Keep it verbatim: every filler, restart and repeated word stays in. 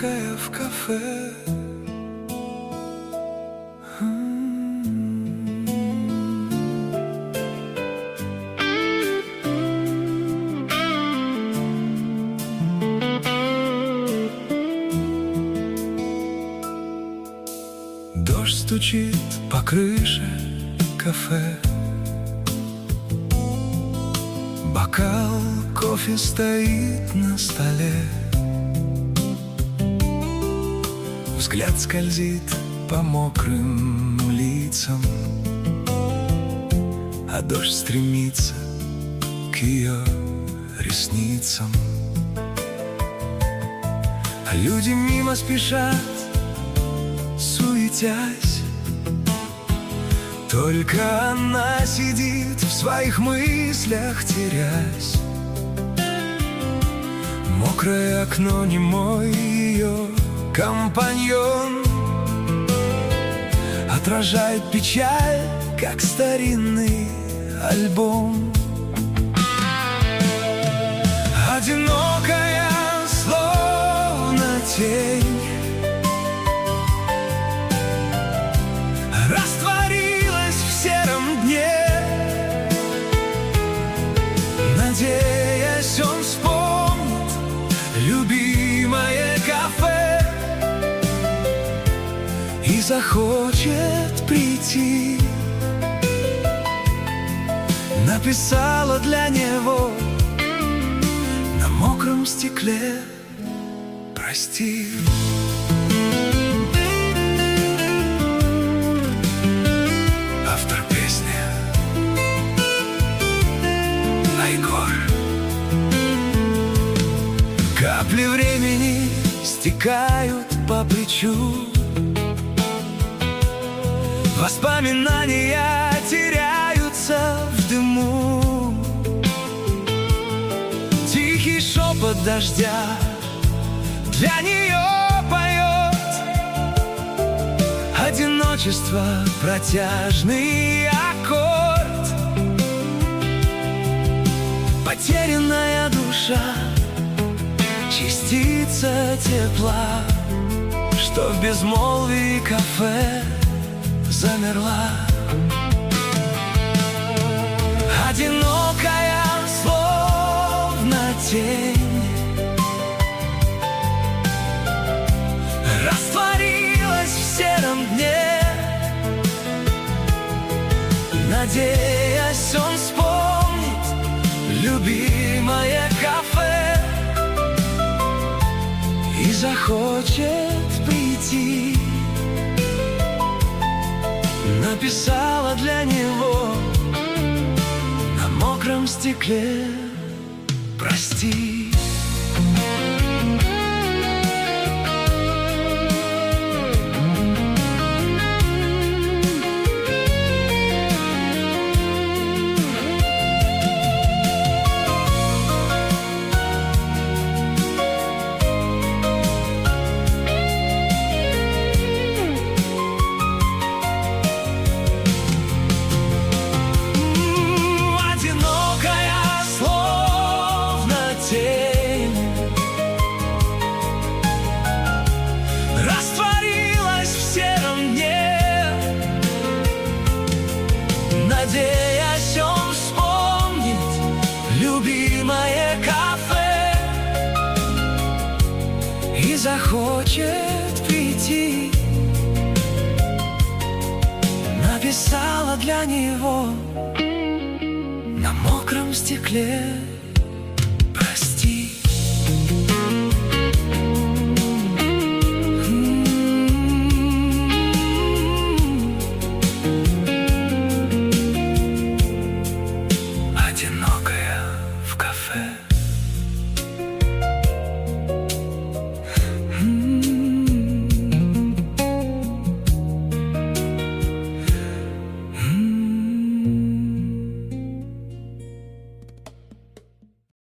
одинокая в кафе. Дождь стучит по крыше кафе. Бокал кофе стоит на столе. Взгляд скользит по мокрым лицам, а дождь стремится к ее ресницам. А люди мимо спешат, суетясь. Только она сидит в своих мыслях, терясь. Мокрое окно, немой ее компаньон, отражает печаль, как старинный альбом. Одинокая, словно тень, растворилась в сером дне, надеясь, он вспомнит любимое кафе и захочет прийти. Написала для него на мокром стекле: прости. Автор песни Айгор. Капли времени стекают по плечу, воспоминания теряются в дыму. Тихий шепот дождя для нее поет. Одиночество — протяжный аккорд. Потерянная душа, частица тепла, что в безмолвии кафе замерла. Одинокая, словно тень, растворилась в сером дне, надеясь, он вспомнит любимое кафе и захочет прийти. Написала для него на мокром стекле: прости. Растворилась в сером дне, надеясь, он вспомнит любимое кафе и захочет прийти. Написала для него на мокром стекле: